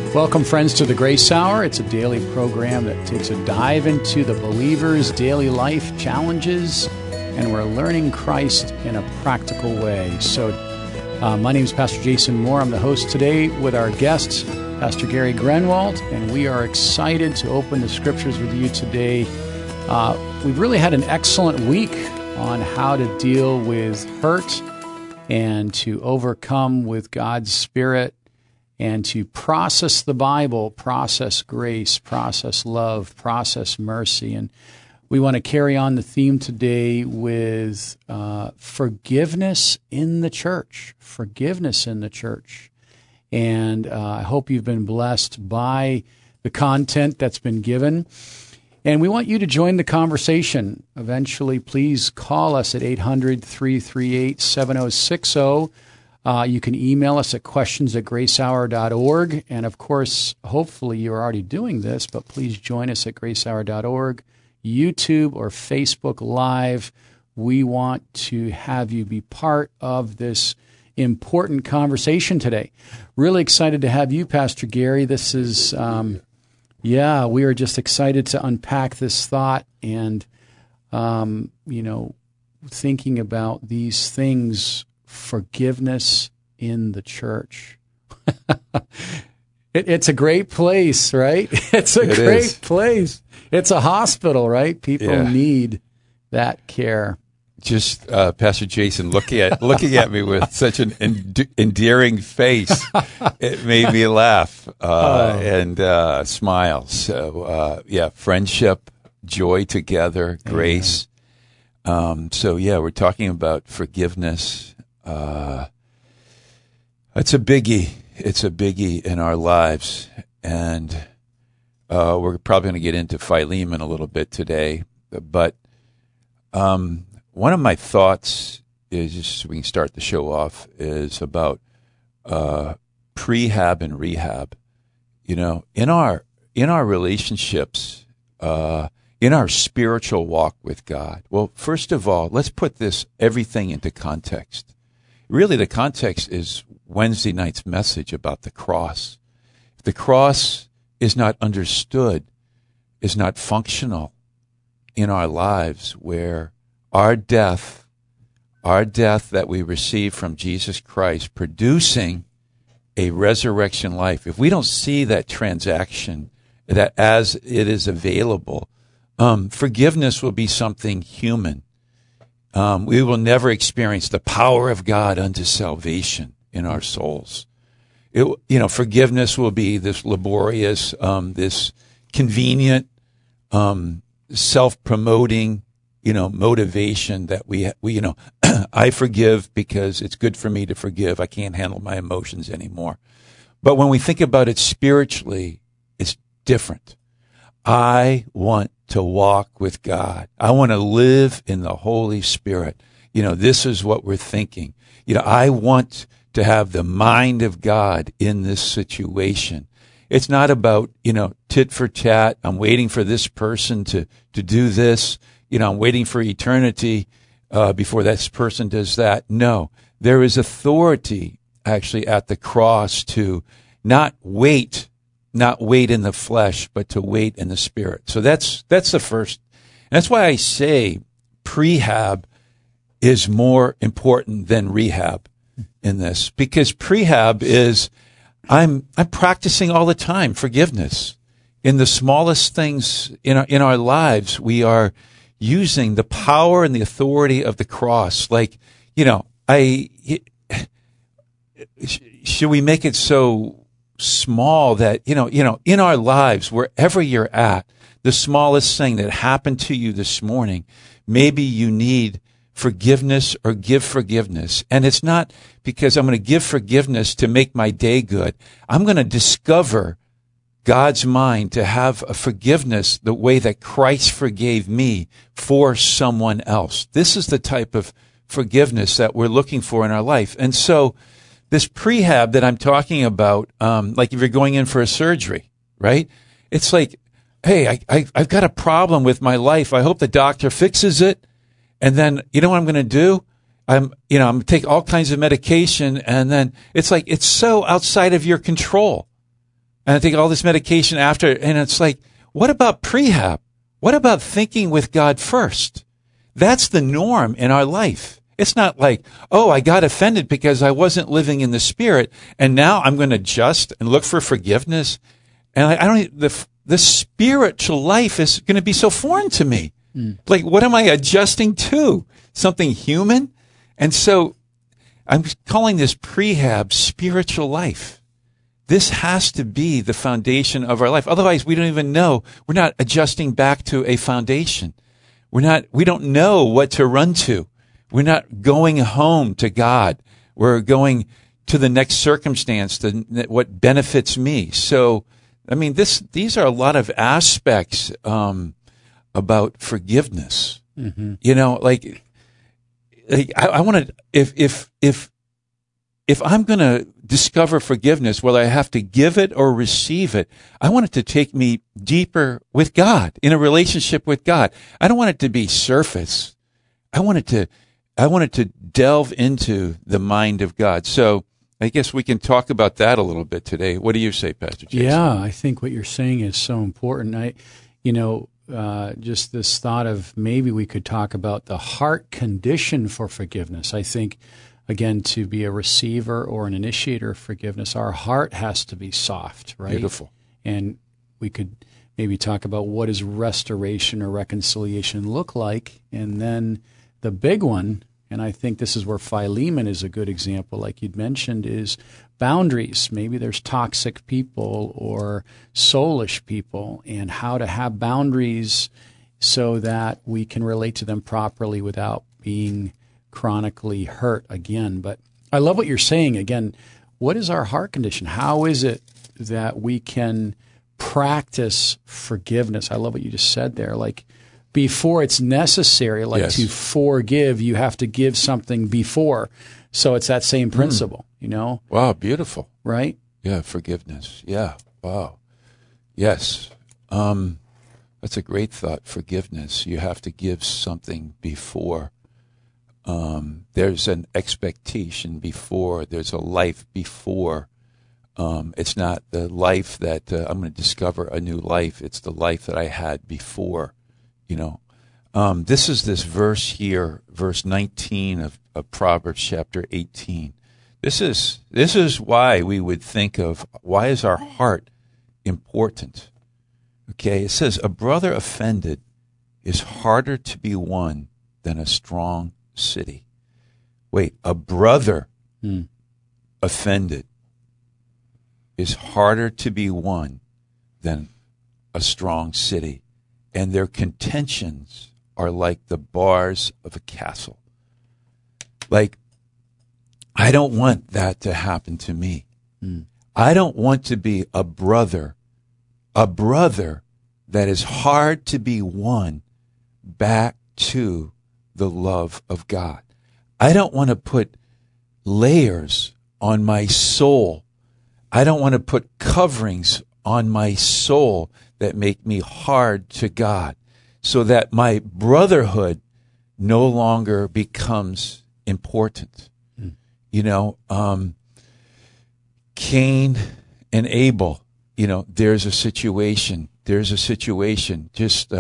Welcome, friends, to the Grace Hour. It's a daily program that takes a dive into the believer's daily life challenges, and we're learning Christ in a practical way. So my name is Pastor Jason Moore. I'm the host today with our guest, Pastor Gary Grenwald, and we are excited to open the Scriptures with you today. We've really had an excellent week on how to deal with hurt and to overcome with God's Spirit and to process the Bible, process grace, process love, process mercy. And we want to carry on the theme today with forgiveness in the church, forgiveness in the church. And I hope you've been blessed by the content that's been given. And we want you to join the conversation. Eventually, please call us at 800-338-7060. You can email us at questions@gracehour.org. And, of course, hopefully you're already doing this, but please join us at gracehour.org, YouTube or Facebook Live. We want to have you be part of this important conversation today. Really excited to have you, Pastor Gary. This is, we are just excited to unpack this thought and, thinking about these things. Forgiveness in the church. It's a great place, right? It's a great place. It's a hospital, right? People need that care. Just Pastor Jason looking at me with such an endearing face, it made me laugh and smile. So friendship, joy together, grace. We're talking about forgiveness. It's a biggie. It's a biggie in our lives, and we're probably going to get into Philemon a little bit today. But one of my thoughts is, just so we can start the show off, is about prehab and rehab. In our relationships, in our spiritual walk with God. Well, first of all, let's put everything into context. Really, the context is Wednesday night's message about the cross. If the cross is not understood, is not functional in our lives, where our death that we receive from Jesus Christ, producing a resurrection life, if we don't see that transaction, that as it is available, forgiveness will be something human. We will never experience the power of God unto salvation in our souls. Forgiveness will be this laborious, this convenient, self-promoting, motivation that we I forgive because it's good for me to forgive. I can't handle my emotions anymore. But when we think about it spiritually, it's different. I want to walk with God. I want to live in the Holy Spirit. This is what we're thinking. I want to have the mind of God in this situation. It's not about, tit for tat. I'm waiting for this person to do this. I'm waiting for eternity before this person does that. No, there is authority actually at the cross to not wait in the flesh, but to wait in the Spirit. So that's the first. And that's why I say prehab is more important than rehab in this, because prehab is I'm practicing all the time forgiveness in the smallest things in our lives. We are using the power and the authority of the cross. Like, should we make it so small that, in our lives, wherever you're at, the smallest thing that happened to you this morning, maybe you need forgiveness or give forgiveness. And it's not because I'm going to give forgiveness to make my day good. I'm going to discover God's mind to have a forgiveness the way that Christ forgave me for someone else. This is the type of forgiveness that we're looking for in our life. And so this prehab that I'm talking about, like if you're going in for a surgery, right? It's like, hey, I've got a problem with my life. I hope the doctor fixes it. And then, you know what I'm going to do? I'm going to take all kinds of medication. And then it's like, it's so outside of your control. and I take all this medication after, and it's like, what about prehab? What about thinking with God first? That's the norm in our life. It's not like, oh, I got offended because I wasn't living in the Spirit, and now I'm going to adjust and look for forgiveness. And I don't. The spiritual life is going to be so foreign to me. Like, what am I adjusting to? Something human? And so I'm calling this prehab spiritual life. This has to be the foundation of our life. Otherwise, we don't even know. We're not adjusting back to a foundation. We don't know what to run to. We're not going home to God. We're going to the next circumstance, to what benefits me. So, I mean, these are a lot of aspects, about forgiveness. Mm-hmm. You know, like I want to, if I'm going to discover forgiveness, whether I have to give it or receive it, I want it to take me deeper with God, in a relationship with God. I don't want it to be surface. I want it to delve into the mind of God. So I guess we can talk about that a little bit today. What do you say, Pastor Jason? Yeah, I think what you're saying is so important. Just this thought of maybe we could talk about the heart condition for forgiveness. I think, again, to be a receiver or an initiator of forgiveness, our heart has to be soft, right? Beautiful. And we could maybe talk about what does restoration or reconciliation look like. And then the big one, and I think this is where Philemon is a good example, like you'd mentioned, is boundaries. Maybe there's toxic people or soulish people, and how to have boundaries so that we can relate to them properly without being chronically hurt again. But I love what you're saying. Again, what is our heart condition? How is it that we can practice forgiveness? I love what you just said there. Like, before it's necessary, like Yes. to forgive, you have to give something before. So it's that same principle, you know? Wow, beautiful. Right? Yeah, forgiveness. Yeah, wow. Yes. That's a great thought, forgiveness. You have to give something before. There's an expectation before. There's a life before. It's not the life that I'm going to discover a new life. It's the life that I had before, you know. This is this verse here, verse 19 of Proverbs chapter 18. This is why we would think of, why is our heart important? Okay, it says, a brother offended is harder to be won than a strong city. Wait, a brother offended is harder to be won than a strong city, and their contentions are like the bars of a castle. Like, I don't want that to happen to me. I don't want to be a brother that is hard to be won back to the love of God. I don't want to put layers on my soul. I don't want to put coverings on my soul that make me hard to God, so that my brotherhood no longer becomes important. You know, Cain and Abel, you know, there's a situation. Just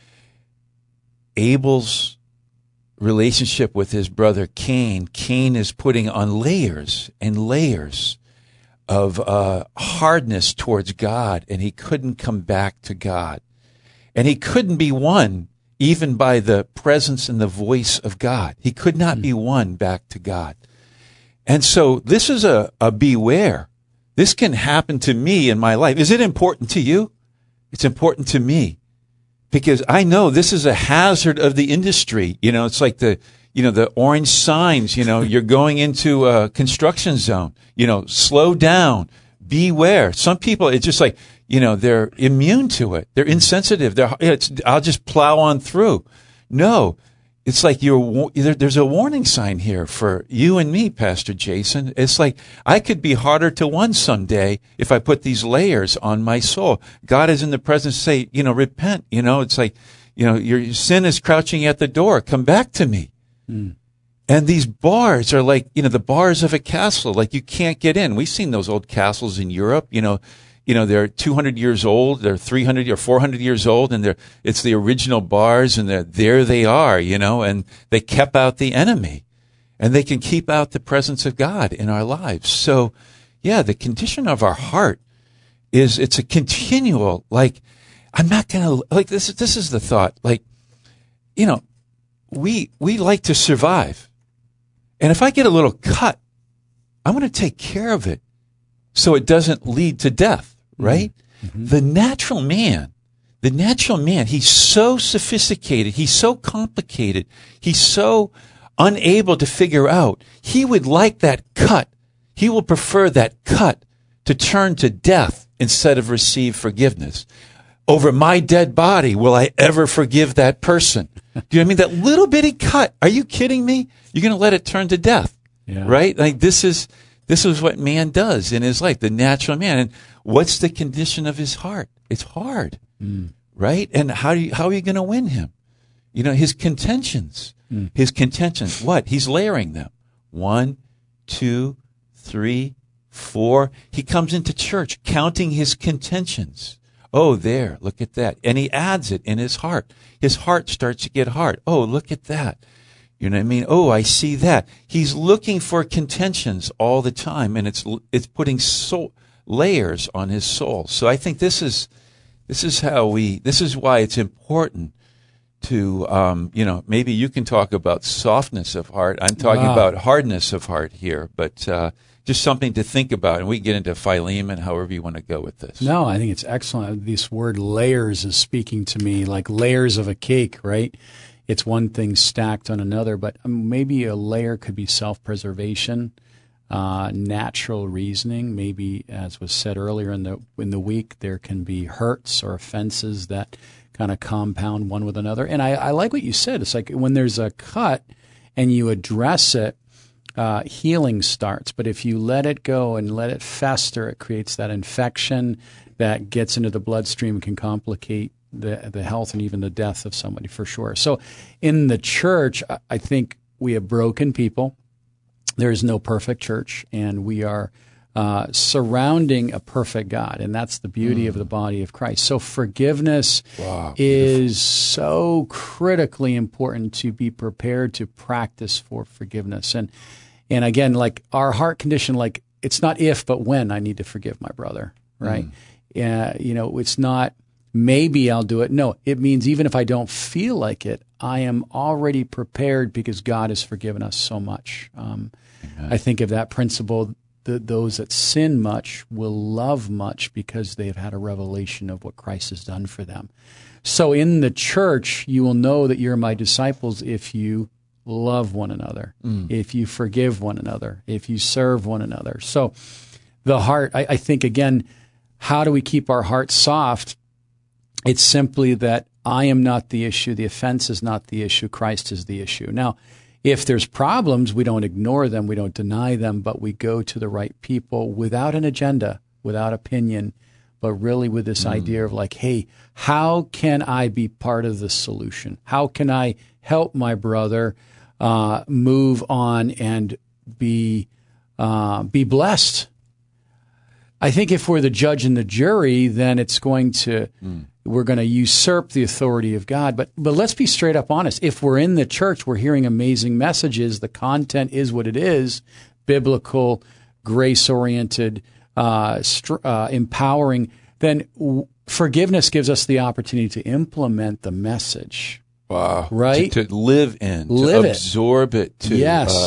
Abel's relationship with his brother Cain is putting on layers and layers of hardness towards God, and he couldn't come back to God. And he couldn't be won even by the presence and the voice of God. He could not be won back to God. And so this is a beware. This can happen to me in my life. Is it important to you? It's important to me, because I know this is a hazard of the industry. You know, it's like the orange signs, you know, you're going into a construction zone, you know, slow down, beware. Some people, it's just like, you know, they're immune to it. They're insensitive. I'll just plow on through. No, it's like there's a warning sign here for you and me, Pastor Jason. It's like I could be harder to win someday if I put these layers on my soul. God is in the presence, say, you know, repent. You know, it's like, you know, your sin is crouching at the door. Come back to me. And these bars are like, you know, the bars of a castle, like you can't get in. We've seen those old castles in Europe, you know, they're 200 years old, they're 300 or 400 years old, and it's the original bars, and there they are, and they kept out the enemy, and they can keep out the presence of God in our lives. So, yeah, the condition of our heart it's a continual, like, I'm not going to, like, this is the thought, like, we like to survive. And if I get a little cut, I'm going to take care of it so it doesn't lead to death, right? Mm-hmm. The natural man, he's so sophisticated, he's so complicated, he's so unable to figure out. He would like that cut. He will prefer that cut to turn to death instead of receive forgiveness. Over my dead body, will I ever forgive that person? Do you know what I mean? That little bitty cut. Are you kidding me? You're going to let it turn to death, right? Like this is what man does in his life, the natural man. And what's the condition of his heart? It's hard, right? And how are you going to win him? His contentions. What? He's layering them. 1, 2, 3, 4. He comes into church counting his contentions. Oh, there, look at that. And he adds it in his heart. His heart starts to get hard. Oh, look at that. You know what I mean? Oh, I see that. He's looking for contentions all the time, and it's putting layers on his soul. So I think this is why it's important to, maybe you can talk about softness of heart. I'm talking about hardness of heart here, but just something to think about, and we can get into Philemon, however you want to go with this. No, I think it's excellent. This word layers is speaking to me like layers of a cake, right? It's one thing stacked on another, but maybe a layer could be self-preservation, natural reasoning. Maybe, as was said earlier in the week, there can be hurts or offenses that kind of compound one with another. And I like what you said. It's like when there's a cut and you address it, healing starts. But if you let it go and let it fester, it creates that infection that gets into the bloodstream and can complicate the health and even the death of somebody, for sure. So in the church, I think we have broken people. There is no perfect church, and we are surrounding a perfect God, and that's the beauty of the body of Christ. So forgiveness is so critically important to be prepared to practice for forgiveness. And again, like our heart condition, like it's not if, but when I need to forgive my brother, right? It's not maybe I'll do it. No, it means even if I don't feel like it, I am already prepared because God has forgiven us so much. I think of that principle, those that sin much will love much because they have had a revelation of what Christ has done for them. So in the church, you will know that you're my disciples if you love one another, if you forgive one another, if you serve one another. So the heart, I think, again, how do we keep our hearts soft? It's simply that I am not the issue. The offense is not the issue. Christ is the issue. Now, if there's problems, we don't ignore them. We don't deny them, but we go to the right people without an agenda, without opinion, but really with this idea of like, hey, how can I be part of the solution? How can I help my brother move on and be blessed? I think if we're the judge and the jury, then it's going to we're going to usurp the authority of God. But let's be straight up honest. If we're in the church, we're hearing amazing messages. The content is what it is, biblical, grace-oriented, empowering. Then forgiveness gives us the opportunity to implement the message. Wow! Right? To live in, to absorb it, to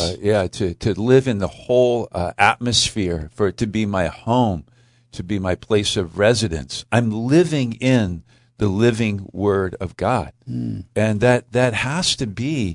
live in the whole atmosphere, for it to be my home, to be my place of residence. I'm living in the living Word of God, and that has to be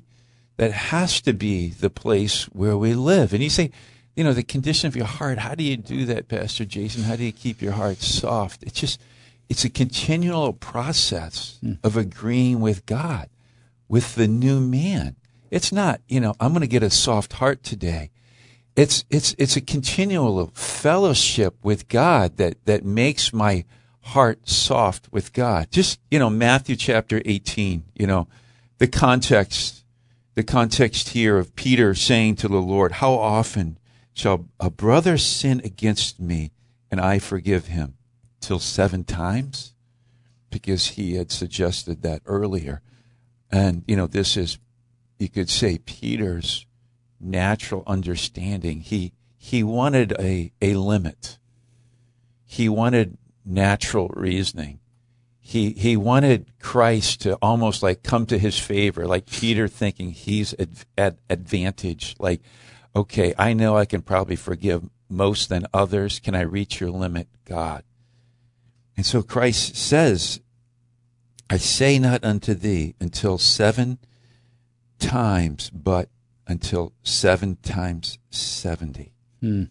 the place where we live. And you say, the condition of your heart. How do you do that, Pastor Jason? How do you keep your heart soft? It's a continual process of agreeing with God, with the new man. It's not, I'm going to get a soft heart today. It's a continual fellowship with God that makes my heart soft with God. Just, Matthew chapter 18, the context here of Peter saying to the Lord, how often shall a brother sin against me and I forgive him? till 7 times, because he had suggested that earlier. And, this is, you could say, Peter's natural understanding. He wanted a limit. He wanted natural reasoning. He wanted Christ to almost like come to his favor, like Peter thinking he's at advantage. Like, okay, I know I can probably forgive most than others. Can I reach your limit, God? And so Christ says, I say not unto thee until 7 times, but until 7 times 70. And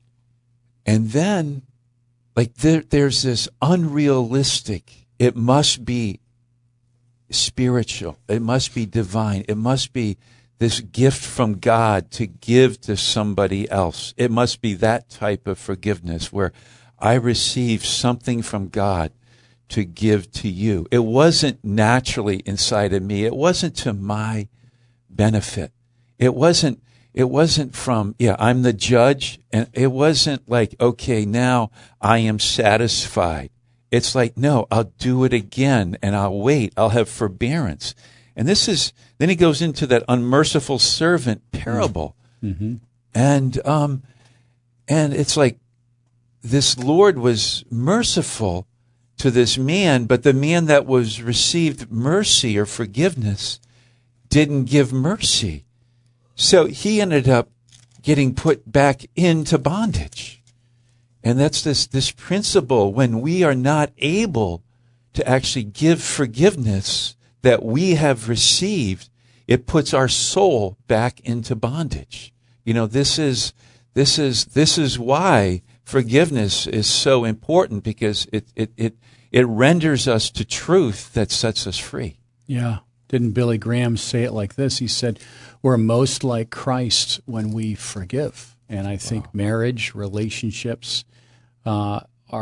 then, like, there's this unrealistic, it must be spiritual, it must be divine, it must be this gift from God to give to somebody else. It must be that type of forgiveness where I receive something from God to give to you. It wasn't naturally inside of me. It wasn't to my benefit. It wasn't from, I'm the judge, and it wasn't like, okay, now I am satisfied. It's like, no, I'll do it again, and I'll wait. I'll have forbearance. And then he goes into that unmerciful servant parable. Mm-hmm. And it's like this Lord was merciful to this man, but the man that was received mercy or forgiveness didn't give mercy. So he ended up getting put back into bondage. And that's this principle, when we are not able to actually give forgiveness that we have received, it puts our soul back into bondage. This is why forgiveness is so important, because it renders us to truth that sets us free. Yeah. Didn't Billy Graham say it like this? He said, we're most like Christ when we forgive. And I think marriage, relationships are,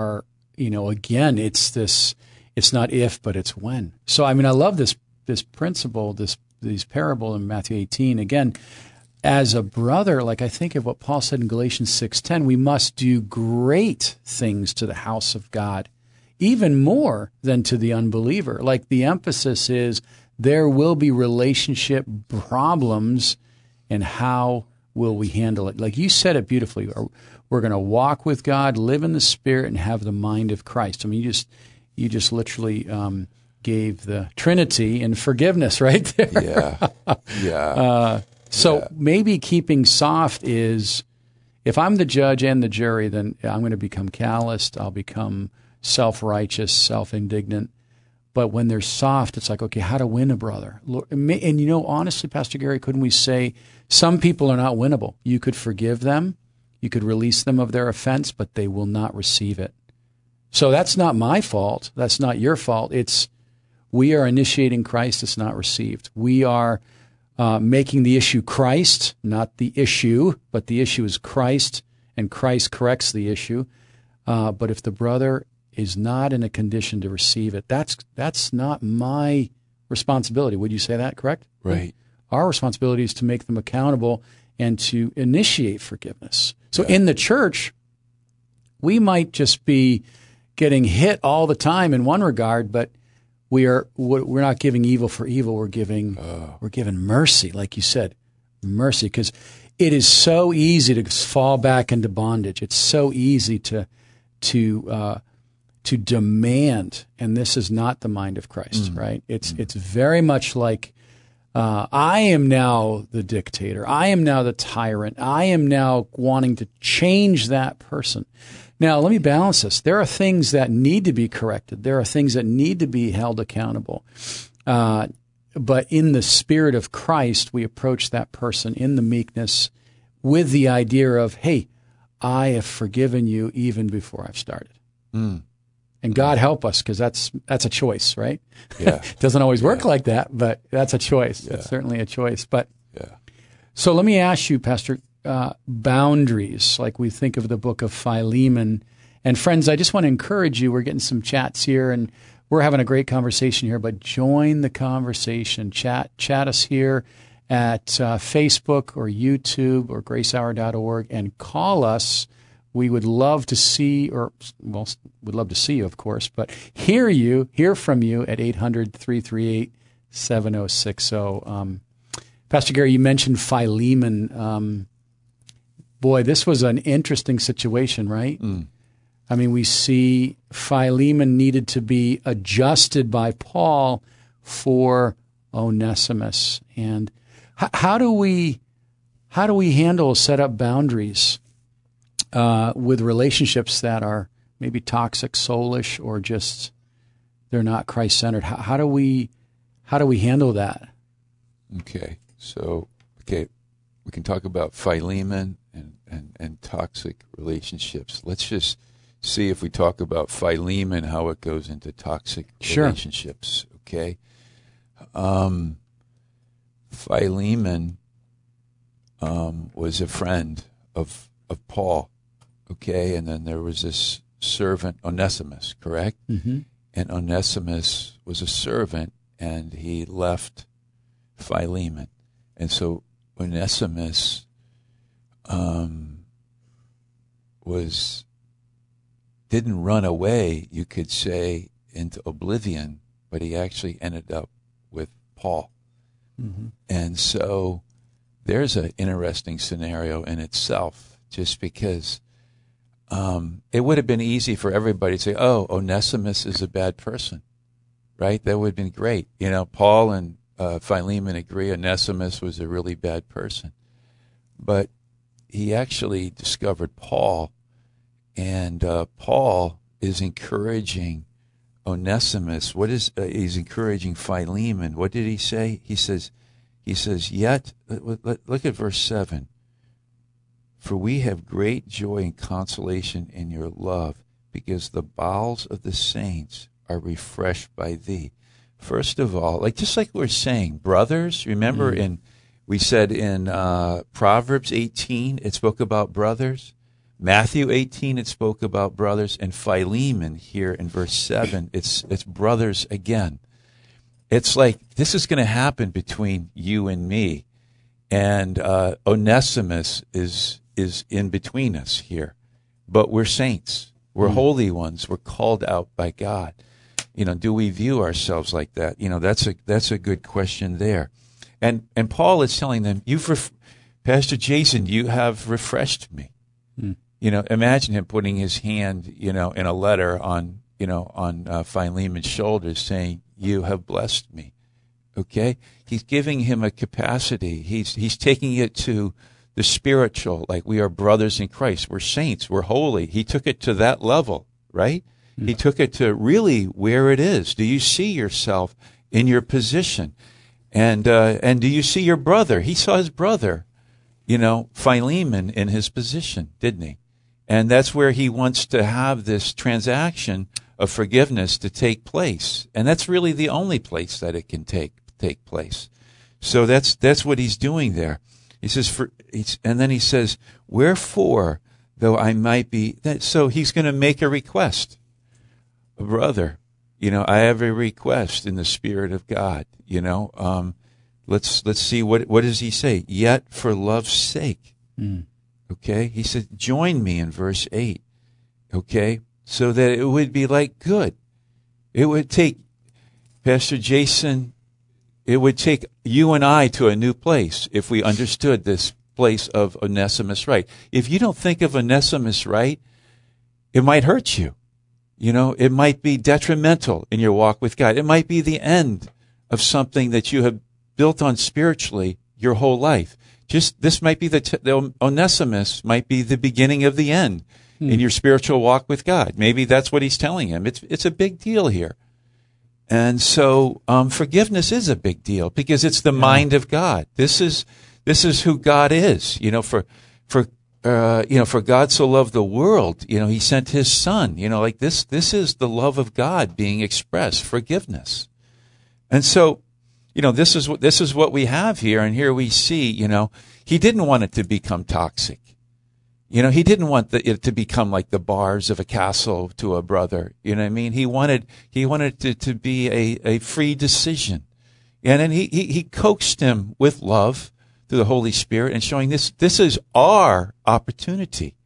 again, it's not if, but it's when. So, I love this principle, these parable in Matthew 18. Again, as a brother, like I think of what Paul said in Galatians 6:10, we must do great things to the house of God, even more than to the unbeliever. Like the emphasis is there will be relationship problems, and how will we handle it? Like you said it beautifully. We're going to walk with God, live in the Spirit, and have the mind of Christ. You just literally gave the Trinity in forgiveness right there. Yeah. So maybe keeping soft is, if I'm the judge and the jury, then I'm going to become calloused. I'll become self-righteous, self-indignant. But when they're soft, it's like, okay, how to win a brother. And honestly, Pastor Gary, couldn't we say some people are not winnable? You could forgive them, you could release them of their offense, but they will not receive it. So that's not my fault. That's not your fault. We are initiating Christ. It's not received. We are making the issue Christ, not the issue, but the issue is Christ, and Christ corrects the issue. But if the brother is not in a condition to receive it, that's not my responsibility. Would you say that, correct? Right. Our responsibility is to make them accountable and to initiate forgiveness. So in the church, we might just be getting hit all the time in one regard, but we're not giving evil for evil. We're giving mercy, like you said, mercy, because it is so easy to fall back into bondage. It's so easy to demand, and this is not the mind of Christ, right? It's very much like, I am now the dictator. I am now the tyrant. I am now wanting to change that person. Now, let me balance this. There are things that need to be corrected. There are things that need to be held accountable. But in the spirit of Christ, we approach that person in the meekness with the idea of, hey, I have forgiven you even before I've started. And God help us, because that's a choice, right? Yeah. It doesn't always work like that, but that's a choice. Yeah. It's certainly a choice. But so let me ask you, Pastor, boundaries, like we think of the book of Philemon. And friends, I just want to encourage you. We're getting some chats here, and we're having a great conversation here, but join the conversation. Chat us here at Facebook or YouTube or gracehour.org, and call us we would love to see, would love to see you, of course, but hear from you at 800-338-7060. Pastor Gary, you mentioned Philemon. Boy, this was an interesting situation, right? I mean, we see Philemon needed to be adjusted by Paul for Onesimus. And how do we handle, set up boundaries with relationships that are maybe toxic, soulish, or just they're not Christ-centered? How do we handle that? Okay, we can talk about Philemon and toxic relationships. Let's just see if we talk about Philemon, how it goes into toxic relationships. Okay, Philemon was a friend of Paul. Okay, and then there was this servant Onesimus, correct? Mm-hmm. And Onesimus was a servant, and he left Philemon, and so Onesimus didn't run away, you could say, into oblivion, but he actually ended up with Paul. Mm-hmm. And so there's an interesting scenario in itself, just because it would have been easy for everybody to say, oh, Onesimus is a bad person, right? That would have been great. You know, Paul and Philemon agree Onesimus was a really bad person. But he actually discovered Paul, and Paul is encouraging Onesimus. He's encouraging Philemon. What did he say? He says, yet, look at verse 7. For we have great joy and consolation in your love, because the bowels of the saints are refreshed by thee. First of all, just like we're saying, brothers, remember we said in Proverbs 18, it spoke about brothers. Matthew 18, it spoke about brothers. And Philemon here in verse 7, it's brothers again. It's like this is going to happen between you and me. And Onesimus is in between us here. But we're saints. We're holy ones. We're called out by God. You know, do we view ourselves like that? You know, that's a good question there. And Paul is telling them, Pastor Jason, you have refreshed me. You know, imagine him putting his hand, in a letter on Philemon's shoulders saying, you have blessed me. Okay? He's giving him a capacity. He's taking it to the spiritual, like we are brothers in Christ. We're saints. We're holy. He took it to that level, right? He took it to really where it is. Do you see yourself in your position? And do you see your brother? He saw his brother, Philemon, in his position, didn't he? And that's where he wants to have this transaction of forgiveness to take place. And that's really the only place that it can take place. So that's what he's doing there. He says, and then he says, wherefore, though I might be, so he's going to make a request. Brother, I have a request in the Spirit of God, let's see, what does he say? Yet for love's sake. Okay. He said, join me in verse 8. Okay. So that it would be like good. It would take, Pastor Jason, it would take you and I to a new place if we understood this place of Onesimus right. If you don't think of Onesimus right, it might hurt you. It might be detrimental in your walk with God. It might be the end of something that you have built on spiritually your whole life. This might be the Onesimus might be the beginning of the end in your spiritual walk with God. Maybe that's what he's telling him. It's a big deal here. And so forgiveness is a big deal because it's the mind of God. This is who God is. For God so loved the world, he sent his son, this is the love of God being expressed, forgiveness. And so, this is what we have here. And here we see, he didn't want it to become toxic. He didn't want it to become like the bars of a castle to a brother. You know what I mean? He wanted it to be a free decision. And then he coaxed him with love through the Holy Spirit and showing this is our opportunity.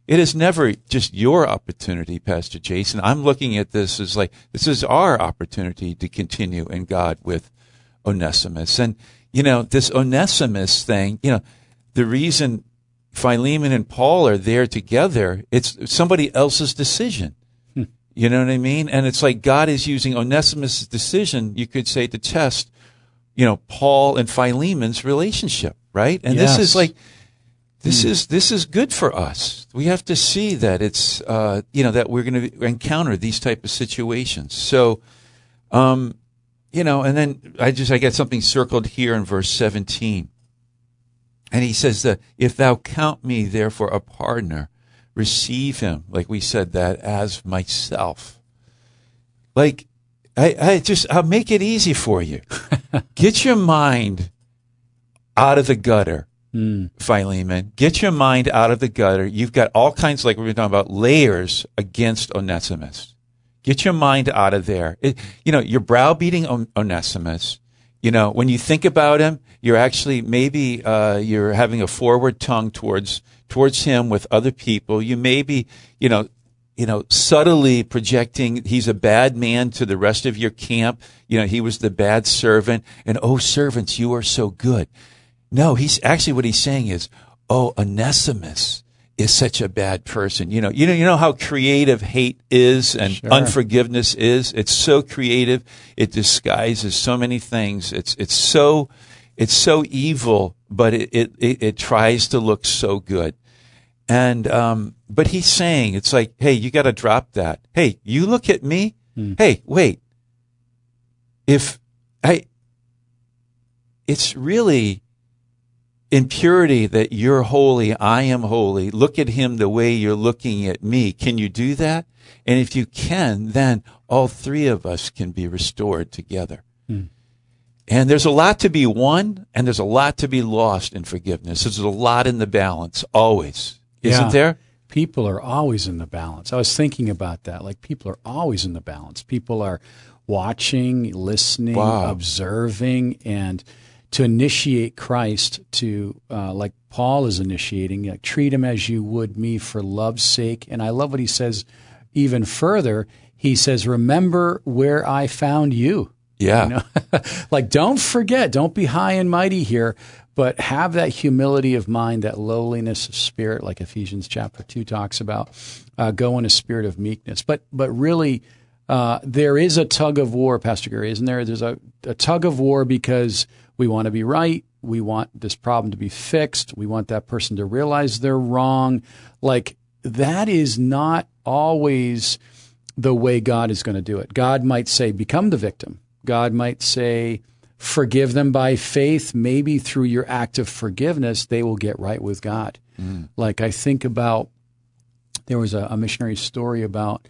it is never just your opportunity, Pastor Jason. I'm looking at this as like, this is our opportunity to continue in God with Onesimus. And, this Onesimus thing, the reason Philemon and Paul are there together, it's somebody else's decision. You know what I mean? And it's like God is using Onesimus' decision, you could say, to test, Paul and Philemon's relationship, right? And Yes. this is like, this is good for us. We have to see that it's, that we're going to encounter these type of situations. So, and then I got something circled here in verse 17. And he says that if thou count me therefore a partner, receive him, like we said that, as myself. Like, I'll make it easy for you. Get your mind out of the gutter, Philemon. Get your mind out of the gutter. You've got all kinds, like we were talking about, layers against Onesimus. Get your mind out of there. You're browbeating Onesimus. When you think about him, you're actually maybe you're having a forward tongue towards him with other people. You may be, subtly projecting he's a bad man to the rest of your camp. He was the bad servant. And, oh, servants, you are so good. No, he's actually, what he's saying is, oh, Onesimus is such a bad person. You know how creative hate is and Sure. unforgiveness is? It's so creative. It disguises so many things. It's so evil, but it tries to look so good. And, but he's saying, it's like, hey, you got to drop that. Hey, you look at me. Hey, wait. It's really impurity that you're holy, I am holy. Look at him the way you're looking at me. Can you do that? And if you can, then all three of us can be restored together. And there's a lot to be won, and there's a lot to be lost in forgiveness. There's a lot in the balance, always. Isn't there? People are always in the balance. I was thinking about that. Like, people are always in the balance. People are watching, listening, observing, and to initiate Christ, to like Paul is initiating, treat him as you would me for love's sake. And I love what he says even further. He says, remember where I found you. Yeah. Like, don't forget, don't be high and mighty here, but have that humility of mind, that lowliness of spirit, like Ephesians chapter 2 talks about. Go in a spirit of meekness. But really, there is a tug of war, Pastor Gary, isn't there? There's a tug of war because we want to be right. We want this problem to be fixed. We want that person to realize they're wrong. Like, that is not always the way God is going to do it. God might say, become the victim. God might say, forgive them by faith. Maybe through your act of forgiveness, they will get right with God. Like, I think about, there was a missionary story about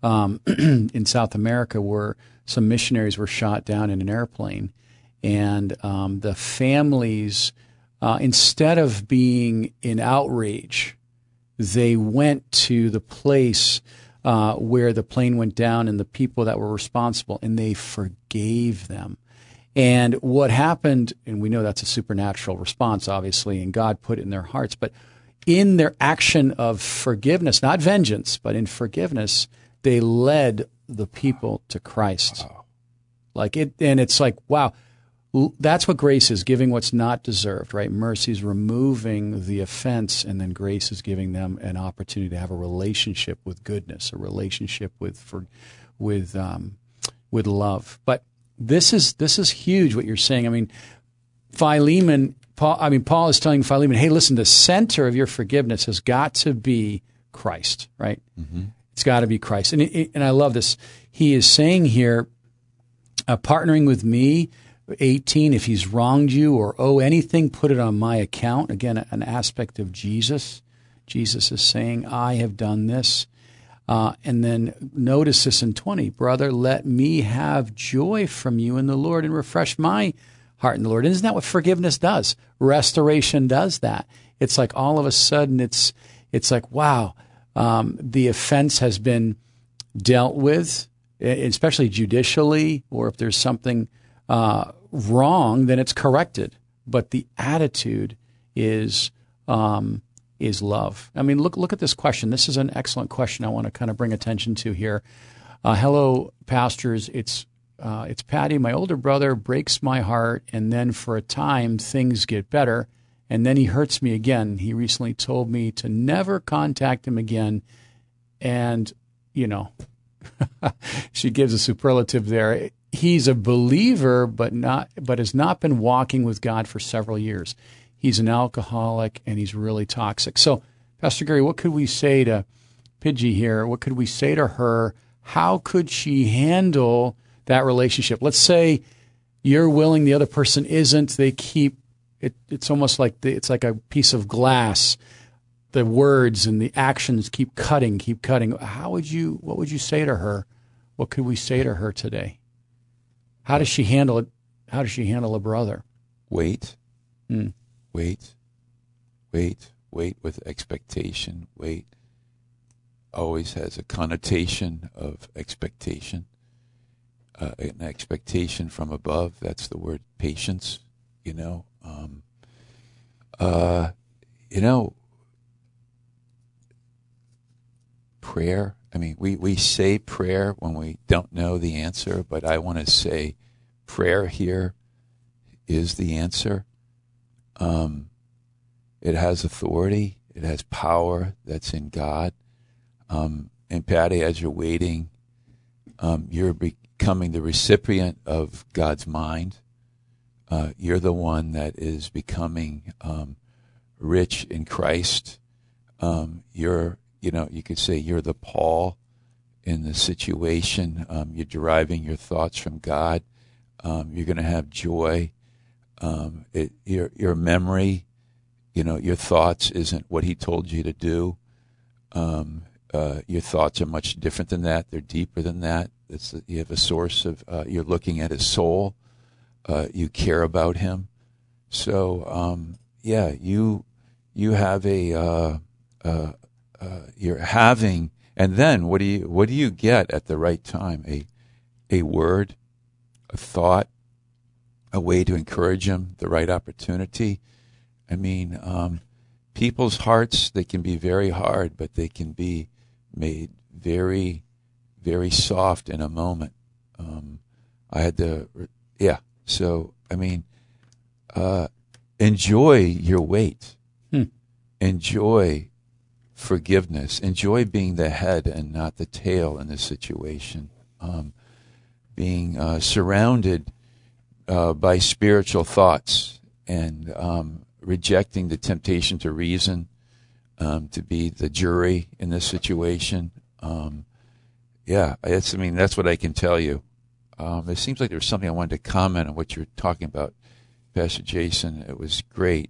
in South America where some missionaries were shot down in an airplane. And the families, instead of being in outrage, they went to the place where the plane went down and the people that were responsible, and they forgave them. And what happened, and we know that's a supernatural response, obviously, and God put it in their hearts, but in their action of forgiveness, not vengeance, but in forgiveness, they led the people to Christ. Like it, and it's like, wow. That's what grace is, giving what's not deserved, right? Mercy is removing the offense, and then grace is giving them an opportunity to have a relationship with goodness, a relationship with love. But this is huge what you're saying. I mean, Paul is telling Philemon, hey, listen, the center of your forgiveness has got to be Christ, right? It's got to be Christ. And I love this. He is saying here, partnering with me, 18, if he's wronged you or owe anything, put it on my account. Again, an aspect of Jesus. Jesus is saying, I have done this. And then notice this in 20, brother, let me have joy from you in the Lord and refresh my heart in the Lord. Isn't that what forgiveness does? Restoration does that. It's like all of a sudden it's like, wow, the offense has been dealt with, especially judicially, or if there's something wrong, then it's corrected. But the attitude is is love? I mean, look at this question. This is an excellent question I want to kind of bring attention to here. Hello, pastors. It's Patty. My older brother breaks my heart, and then for a time things get better, and then he hurts me again. He recently told me to never contact him again, and she gives a superlative there. He's a believer, but has not been walking with God for several years. He's an alcoholic, and he's really toxic. So, Pastor Gary, what could we say to Pidgey here? What could we say to her? How could she handle that relationship? Let's say you're willing, the other person isn't. They keep it. It's almost like it's like a piece of glass. The words and the actions keep cutting. What would you say to her? What could we say to her today? How does she handle it? How does she handle a brother? Wait. Wait with expectation. Wait always has a connotation of expectation, an expectation from above. That's the word patience, prayer. I mean, we say prayer when we don't know the answer, but I want to say prayer here is the answer. It has authority. It has power that's in God. And Patty, as you're waiting, you're becoming the recipient of God's mind. You're the one that is becoming rich in Christ. You could say you're the Paul in the situation. You're deriving your thoughts from God. You're going to have joy. Your memory, your thoughts isn't what he told you to do. Your thoughts are much different than that. They're deeper than that. You have a source of, you're looking at his soul. You care about him. So, you have you're having, and then what do you get at the right time? A word, a thought, a way to encourage him, the right opportunity. I mean, people's hearts, they can be very hard, but they can be made very, very soft in a moment. So, I mean, enjoy your wait. Enjoy forgiveness. Enjoy being the head and not the tail in this situation. Being surrounded by spiritual thoughts and rejecting the temptation to reason, to be the jury in this situation. That's what I can tell you. It seems like there's something I wanted to comment on what you're talking about, Pastor Jason. It was great.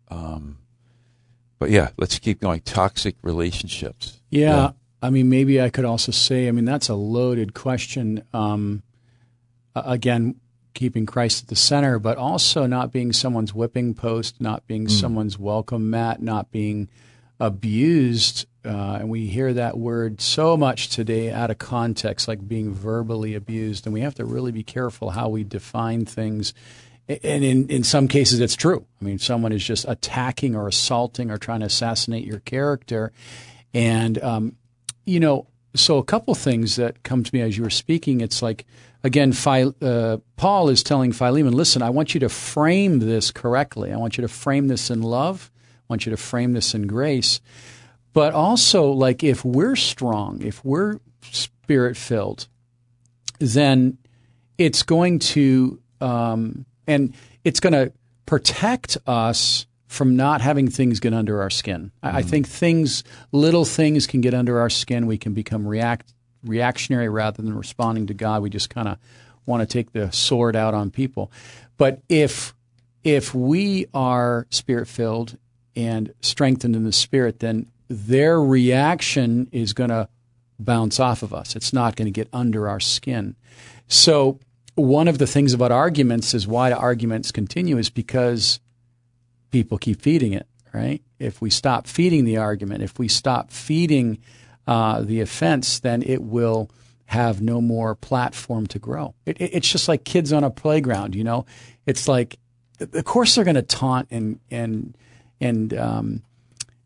But yeah, let's keep going. Toxic relationships. Yeah. I mean, maybe I could also say, that's a loaded question. Again, keeping Christ at the center, but also not being someone's whipping post, not being someone's welcome mat, not being abused. And we hear that word so much today out of context, like being verbally abused. And we have to really be careful how we define things. And in some cases, it's true. I mean, someone is just attacking or assaulting or trying to assassinate your character. And, so a couple things that come to me as you were speaking, it's like, again, Paul is telling Philemon, listen, I want you to frame this correctly. I want you to frame this in love. I want you to frame this in grace. But also, like, if we're strong, if we're Spirit-filled, then it's going to and it's going to protect us from not having things get under our skin. I think little things can get under our skin. We can become reactionary rather than responding to God. We just kind of want to take the sword out on people. But if we are Spirit-filled and strengthened in the Spirit, then their reaction is going to bounce off of us. It's not going to get under our skin. So one of the things about arguments is why do arguments continue is because people keep feeding it, right? If we stop feeding the argument, if we stop feeding the offense, then it will have no more platform to grow. It's just like kids on a playground, It's like, of course they're going to taunt and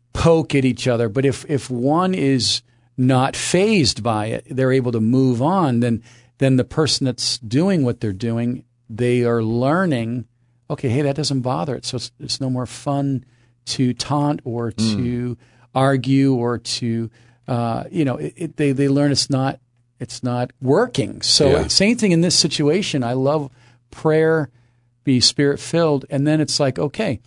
poke at each other. But if one is not fazed by it, they're able to move on, then the person that's doing what they're doing, they are learning, okay, hey, that doesn't bother it. So it's no more fun to taunt or to argue or to, they learn it's not working. So same thing in this situation. I love prayer, be Spirit-filled, and then it's like, okay,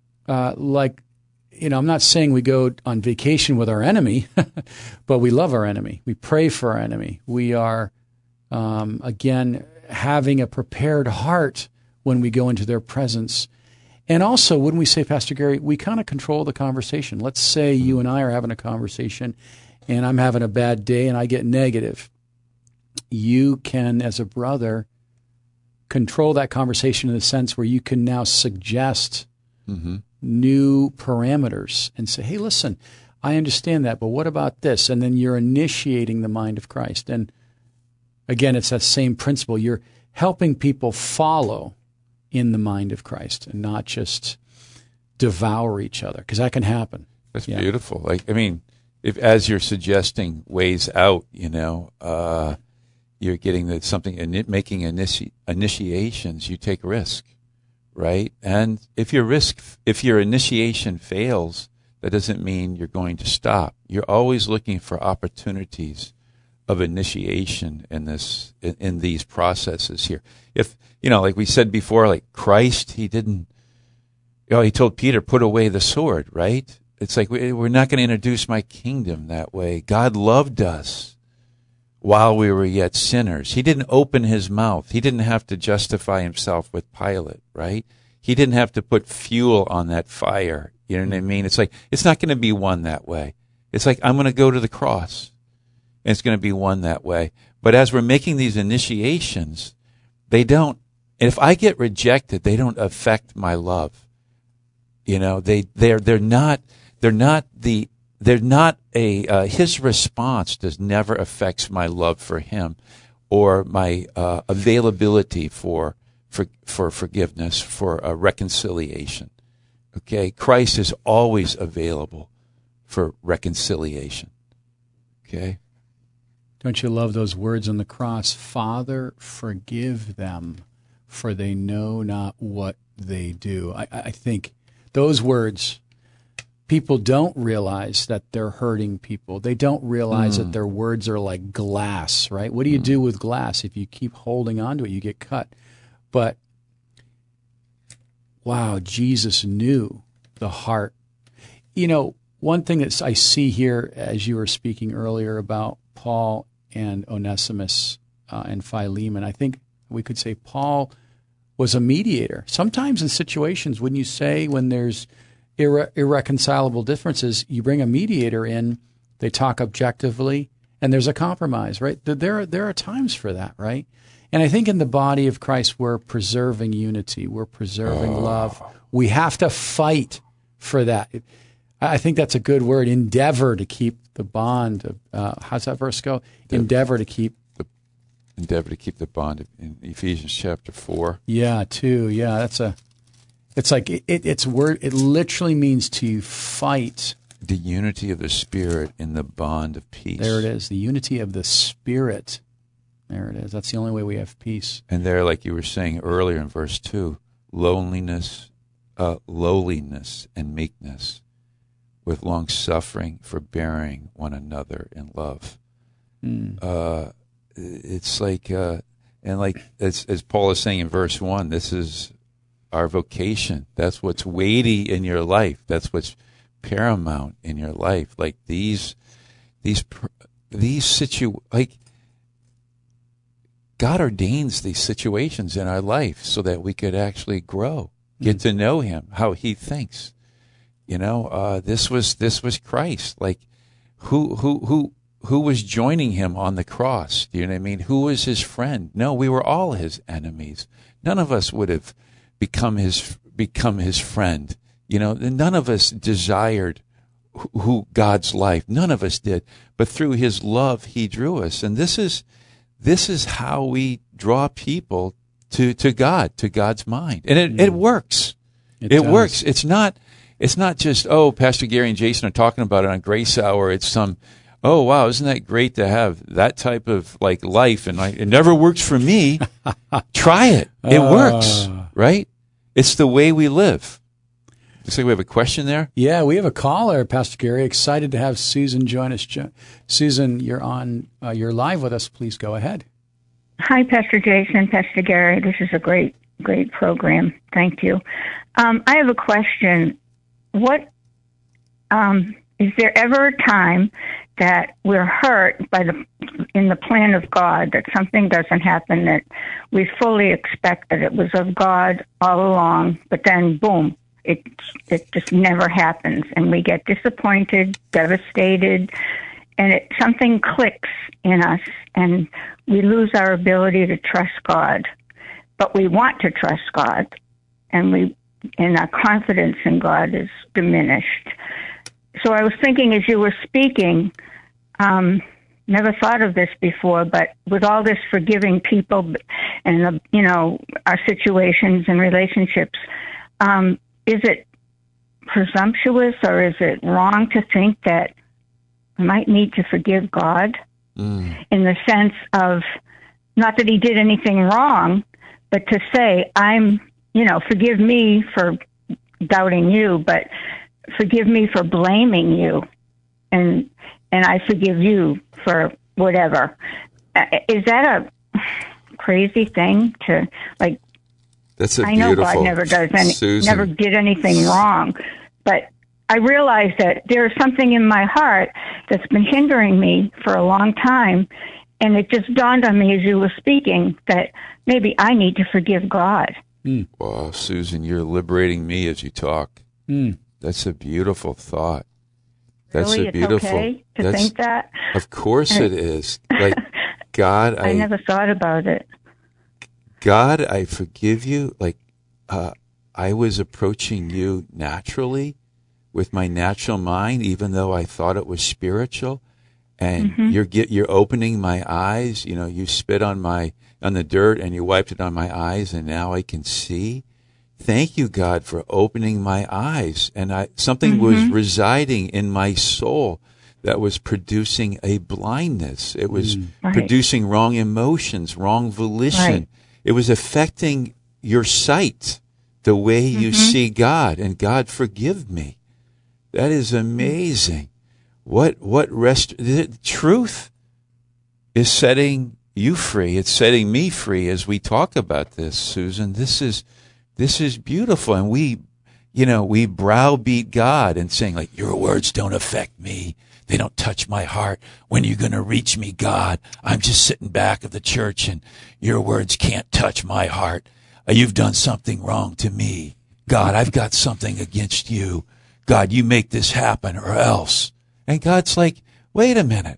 I'm not saying we go on vacation with our enemy, but we love our enemy. We pray for our enemy. We are, again, having a prepared heart when we go into their presence. And also, when we say, Pastor Gary, we kind of control the conversation. Let's say you and I are having a conversation, and I'm having a bad day, and I get negative. You can, as a brother, control that conversation in the sense where you can now suggest new parameters and say, hey, listen, I understand that, but what about this? And then you're initiating the mind of Christ. And again, it's that same principle. You're helping people follow in the mind of Christ and not just devour each other, because that can happen. That's beautiful. If as you're suggesting ways out, you're getting something, making initiations, you take risk, right? And if your initiation fails, that doesn't mean you're going to stop. You're always looking for opportunities of initiation in these processes here. If, like we said before, like Christ, he told Peter, put away the sword, right? It's like, we're not going to introduce my kingdom that way. God loved us while we were yet sinners. He didn't open his mouth. He didn't have to justify himself with Pilate, right? He didn't have to put fuel on that fire. You know what I mean? It's like, it's not going to be won that way. It's like, I'm going to go to the cross, and it's going to be won that way. But as we're making these initiations, if I get rejected, they don't affect my love. They're not his response never affects my love for him or my availability for forgiveness, for reconciliation. Okay, Christ is always available for reconciliation. Okay. Don't you love those words on the cross? Father, forgive them, for they know not what they do. I think those words, people don't realize that they're hurting people. They don't realize that their words are like glass, right? What do you do with glass? If you keep holding on to it, you get cut. But, wow, Jesus knew the heart. One thing that I see here, as you were speaking earlier about Paul and Onesimus and Philemon, I think we could say Paul was a mediator. Sometimes in situations, when there's irreconcilable differences, you bring a mediator in, they talk objectively, and there's a compromise, right? There are times for that, right? And I think in the body of Christ, we're preserving unity. We're preserving love. We have to fight for that. I think that's a good word, endeavor to keep the bond. How's that verse go? Endeavor to keep the bond in Ephesians chapter 4. Yeah, 2. Yeah, it's like it's word. It literally means to fight. The unity of the Spirit in the bond of peace. There it is, the unity of the Spirit. There it is. That's the only way we have peace. And there, like you were saying earlier in verse 2, lowliness and meekness, with long suffering, forbearing one another in love. It's like, and like as Paul is saying in verse 1, this is our vocation. That's what's weighty in your life. That's what's paramount in your life. Like God ordains these situations in our life so that we could actually grow, get to know him, how he thinks. This was Christ. Like, who was joining him on the cross? Do you know what I mean? Who was his friend? No, we were all his enemies. None of us would have become his friend. None of us desired God's life. None of us did. But through his love, he drew us. And this is how we draw people to God, to God's mind. And it works. It works. It's not it's not just, oh, Pastor Gary and Jason are talking about it on Grace Hour. It's some, oh, wow, isn't that great to have that type of like life? And it never works for me. Try it. It works, right? It's the way we live. Looks like we have a question there. Yeah, we have a caller, Pastor Gary. Excited to have Susan join us. Susan, you're on. You're live with us. Please go ahead. Hi, Pastor Jason, Pastor Gary. This is a great program. Thank you. I have a question. What is there ever a time that we're hurt in the plan of God, that something doesn't happen that we fully expect that it was of God all along, but then boom, it just never happens, and we get disappointed, devastated, and something clicks in us, and we lose our ability to trust God. But we want to trust God, and our confidence in God is diminished. So I was thinking as you were speaking, never thought of this before, but with all this forgiving people and our situations and relationships, is it presumptuous or is it wrong to think that we might need to forgive God in the sense of not that he did anything wrong, but to say, forgive me for doubting you, but forgive me for blaming you, and I forgive you for whatever. Is that a crazy thing to like? That's a I know beautiful, God never does Susan. never did anything wrong, but I realize that there's something in my heart that's been hindering me for a long time, and it just dawned on me as you were speaking that maybe I need to forgive God. Wow, Susan, you're liberating me as you talk. That's a beautiful thought. That's really, a beautiful. It's okay to think that? Of course it is. Like, God, I never thought about it. God, I forgive you. Like, I was approaching you naturally with my natural mind, even though I thought it was spiritual. And you're opening my eyes. You spit on the dirt and you wiped it on my eyes, and now I can see. Thank you, God, for opening my eyes. And something was residing in my soul that was producing a blindness. It was producing wrong emotions, wrong volition. Right. It was affecting your sight, the way you see God. And God, forgive me. That is amazing. Truth is setting you free. It's setting me free as we talk about this, Susan. This is beautiful. And we browbeat God and saying, like, your words don't affect me. They don't touch my heart. When are you going to reach me, God? I'm just sitting back of the church and your words can't touch my heart. You've done something wrong to me. God, I've got something against you. God, you make this happen or else. And God's like, wait a minute.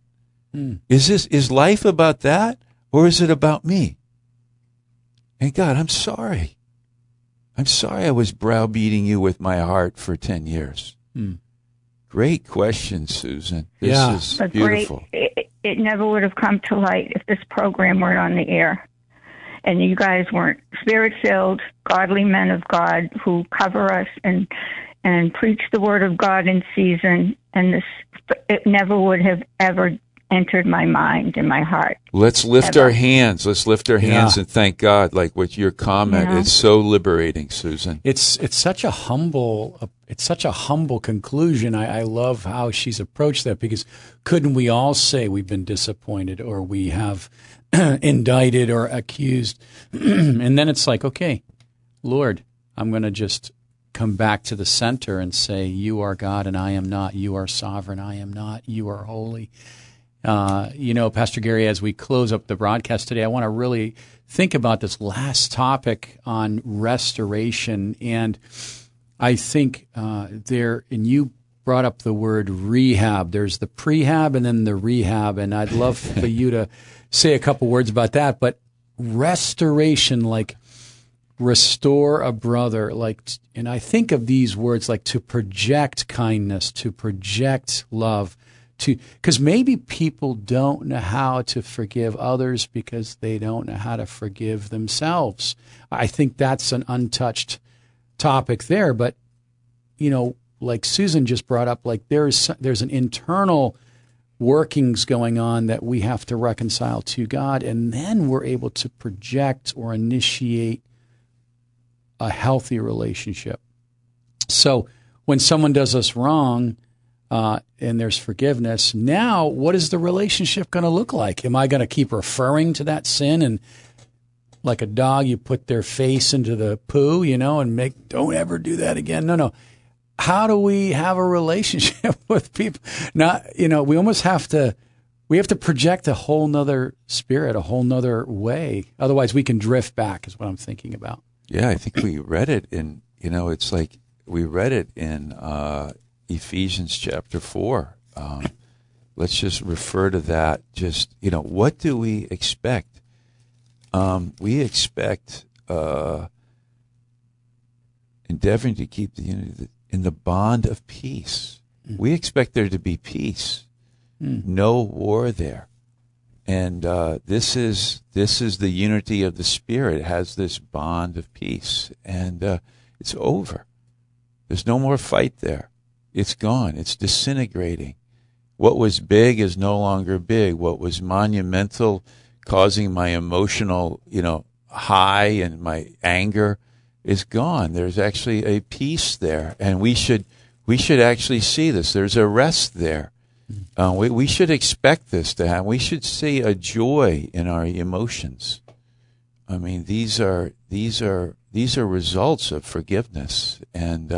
Is life about that or is it about me? And God, I'm sorry. I'm sorry I was browbeating you with my heart for 10 years. Great question, Susan. This is beautiful. It never would have come to light if this program weren't on the air. And you guys weren't spirit-filled, godly men of God who cover us and preach the word of God in season. And it never would have ever entered my mind and my heart. Let's lift our hands. Let's lift our hands and thank God. Like with your comment, it's so liberating, Susan. It's such a humble conclusion. I love how she's approached that, because couldn't we all say we've been disappointed or we have indicted or accused? And then it's like, okay, Lord, I'm going to just come back to the center and say, you are God and I am not. You are sovereign. I am not. You are holy. Pastor Gary, as we close up the broadcast today, I want to really think about this last topic on restoration. And I think and you brought up the word rehab. There's the prehab and then the rehab. And I'd love for you to say a couple words about that. But restoration, like restore a brother, and I think of these words like to project kindness, to project love, because maybe people don't know how to forgive others because they don't know how to forgive themselves. I think that's an untouched topic there. But, like Susan just brought up, like there's an internal workings going on that we have to reconcile to God, and then we're able to project or initiate a healthy relationship. So when someone does us wrong, and there's forgiveness, now what is the relationship going to look like? Am I going to keep referring to that sin, and like a dog, you put their face into the poo, and don't ever do that again? No. How do we have a relationship with people? Not, we almost have to project a whole nother spirit, a whole nother way. Otherwise we can drift back, is what I'm thinking about. Yeah, I think we read it in, it's like we read it in Ephesians chapter 4. Let's just refer to that. Just, what do we expect? We expect endeavoring to keep the unity in the bond of peace. Mm. We expect there to be peace, no war there. And this is the unity of the Spirit. It has this bond of peace, and it's over. There's no more fight there. It's gone. It's disintegrating. What was big is no longer big. What was monumental, causing my emotional, high and my anger, is gone. There's actually a peace there, and we should actually see this. There's a rest there. We should expect this to happen. We should see a joy in our emotions. I mean, these are results of forgiveness, and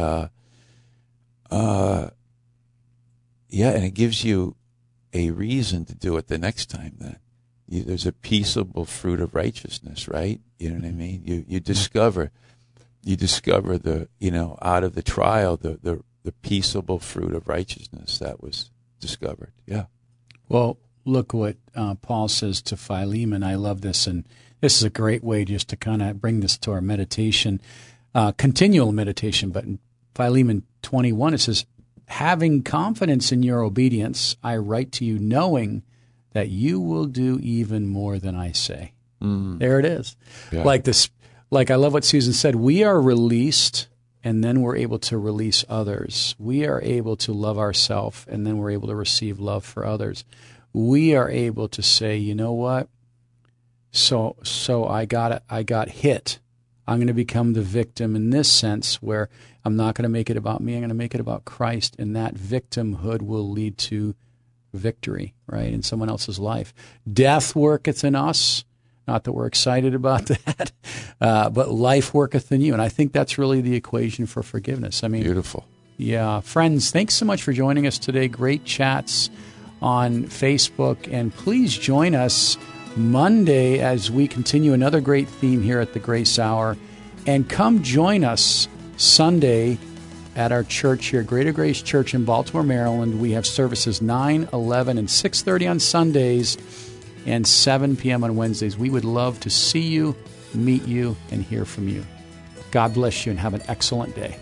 and it gives you a reason to do it the next time. Then there's a peaceable fruit of righteousness, right? You know what I mean? You discover the out of the trial the peaceable fruit of righteousness that was discovered. Yeah. Well, look what Paul says to Philemon. I love this, and this is a great way just to kind of bring this to our meditation, continual meditation. But in Philemon 21, it says, "Having confidence in your obedience, I write to you knowing that you will do even more than I say." There it is. Yeah. Like I love what Susan said. We are released, and then we're able to release others. We are able to love ourselves, and then we're able to receive love for others. We are able to say, you know what? So I got hit. I'm going to become the victim in this sense, where I'm not going to make it about me. I'm going to make it about Christ, and that victimhood will lead to victory, right, in someone else's life. Death worketh in us. Not that we're excited about that, but life worketh in you. And I think that's really the equation for forgiveness. I mean, beautiful. Yeah. Friends, thanks so much for joining us today. Great chats on Facebook. And please join us Monday as we continue another great theme here at the Grace Hour. And come join us Sunday at our church here, Greater Grace Church in Baltimore, Maryland. We have services 9, 11, and 6:30 on Sundays, and 7 p.m. on Wednesdays. We would love to see you, meet you, and hear from you. God bless you, and have an excellent day.